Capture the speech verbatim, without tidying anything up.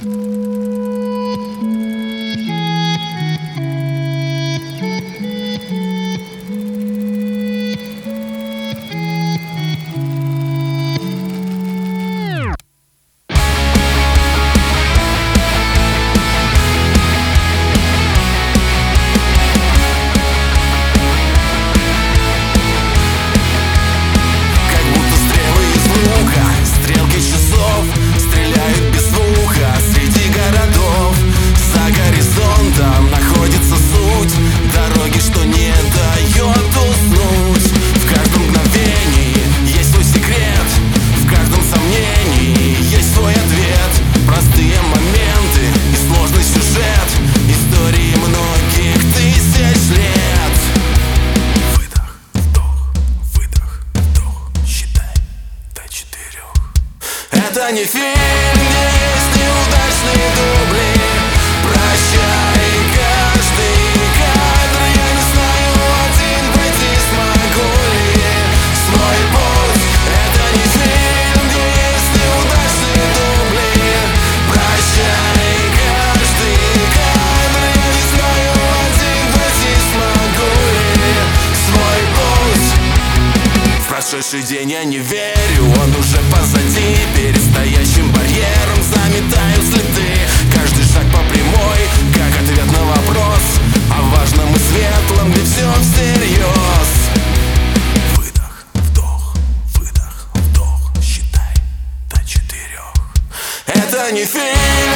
Это не фильм, где есть неудачные дубли. Прощай каждый кадр. Я не знаю, один пойти смогу ли свой путь. Это не фильм, где есть неудачные дубли. Прощай каждый кадр. Я не знаю, один пойти смогу ли свой путь. В прошедший день я не верю, он уже позади. Перед стоящим барьером заметаю следы. Каждый шаг по прямой, как ответ на вопрос о важном и светлом, где все всерьез. Выдох, вдох, выдох, вдох. Считай до четырех. Это не фильм.